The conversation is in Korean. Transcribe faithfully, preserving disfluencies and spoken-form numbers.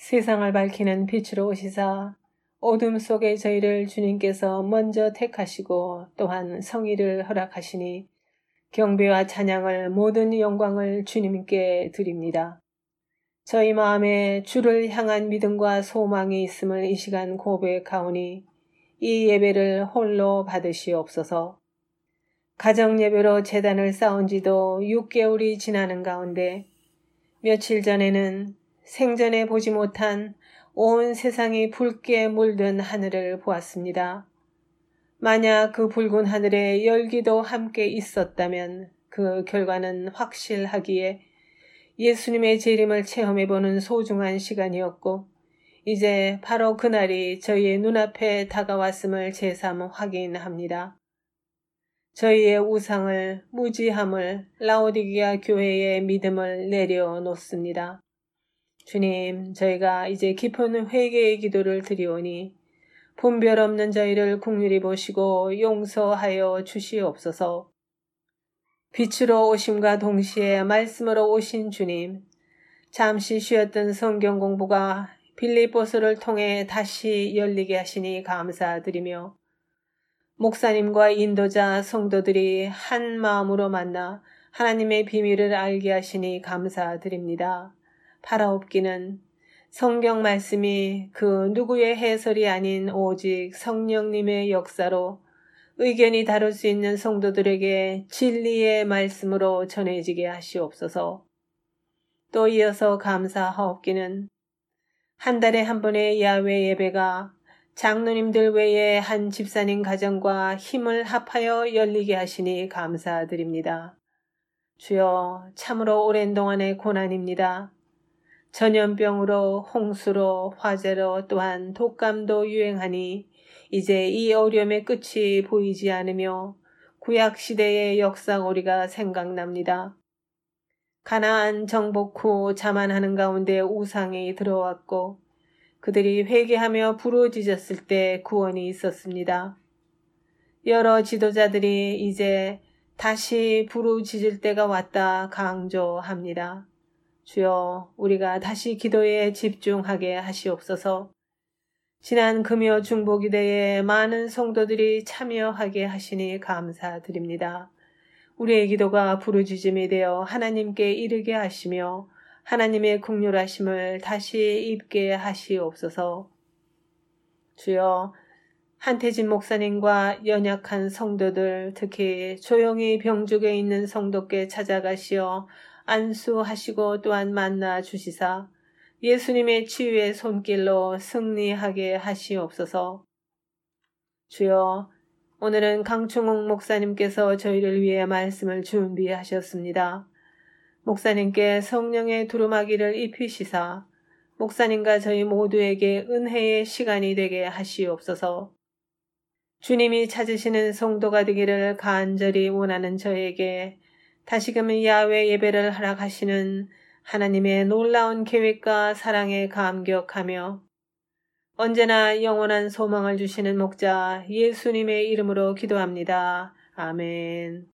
세상을 밝히는 빛으로 오시사 어둠 속에 저희를 주님께서 먼저 택하시고 또한 성의를 허락하시니 경배와 찬양을 모든 영광을 주님께 드립니다. 저희 마음에 주를 향한 믿음과 소망이 있음을 이 시간 고백하오니 이 예배를 홀로 받으시옵소서. 가정예배로 제단을 쌓은 지도 육 개월이 지나는 가운데 며칠 전에는 생전에 보지 못한 온 세상이 붉게 물든 하늘을 보았습니다. 만약 그 붉은 하늘에 열기도 함께 있었다면 그 결과는 확실하기에 예수님의 재림을 체험해보는 소중한 시간이었고 이제 바로 그날이 저희의 눈앞에 다가왔음을 제삼 확인합니다. 저희의 우상을, 무지함을, 라오디게아 교회의 믿음을 내려놓습니다. 주님, 저희가 이제 깊은 회개의 기도를 드리오니 분별 없는 저희를 긍휼히 보시고 용서하여 주시옵소서. 빛으로 오심과 동시에 말씀으로 오신 주님, 잠시 쉬었던 성경 공부가 빌립보서를 통해 다시 열리게 하시니 감사드리며 목사님과 인도자 성도들이 한 마음으로 만나 하나님의 비밀을 알게 하시니 감사드립니다. 바라옵기는 성경 말씀이 그 누구의 해설이 아닌 오직 성령님의 역사로 의견이 다를 수 있는 성도들에게 진리의 말씀으로 전해지게 하시옵소서. 또 이어서 감사하옵기는 한 달에 한 번의 야외 예배가 장로님들 외에 한 집사님 가정과 힘을 합하여 열리게 하시니 감사드립니다. 주여, 참으로 오랜 동안의 고난입니다. 전염병으로, 홍수로, 화재로 또한 독감도 유행하니 이제 이 어려움의 끝이 보이지 않으며 구약시대의 역사고리가 생각납니다. 가나안 정복 후 자만하는 가운데 우상이 들어왔고 그들이 회개하며 부르짖었을 때 구원이 있었습니다. 여러 지도자들이 이제 다시 부르짖을 때가 왔다 강조합니다. 주여, 우리가 다시 기도에 집중하게 하시옵소서. 지난 금요 중보기도에 많은 성도들이 참여하게 하시니 감사드립니다. 우리의 기도가 부르짖음이 되어 하나님께 이르게 하시며 하나님의 긍휼하심을 다시 입게 하시옵소서. 주여, 한태진 목사님과 연약한 성도들, 특히 조용히 병죽에 있는 성도께 찾아가시어 안수하시고 또한 만나 주시사 예수님의 치유의 손길로 승리하게 하시옵소서. 주여, 오늘은 강충옥 목사님께서 저희를 위해 말씀을 준비하셨습니다. 목사님께 성령의 두루마기를 입히시사 목사님과 저희 모두에게 은혜의 시간이 되게 하시옵소서. 주님이 찾으시는 성도가 되기를 간절히 원하는 저에게 다시금 야외 예배를 허락하시는 하나님의 놀라운 계획과 사랑에 감격하며 언제나 영원한 소망을 주시는 목자 예수님의 이름으로 기도합니다. 아멘.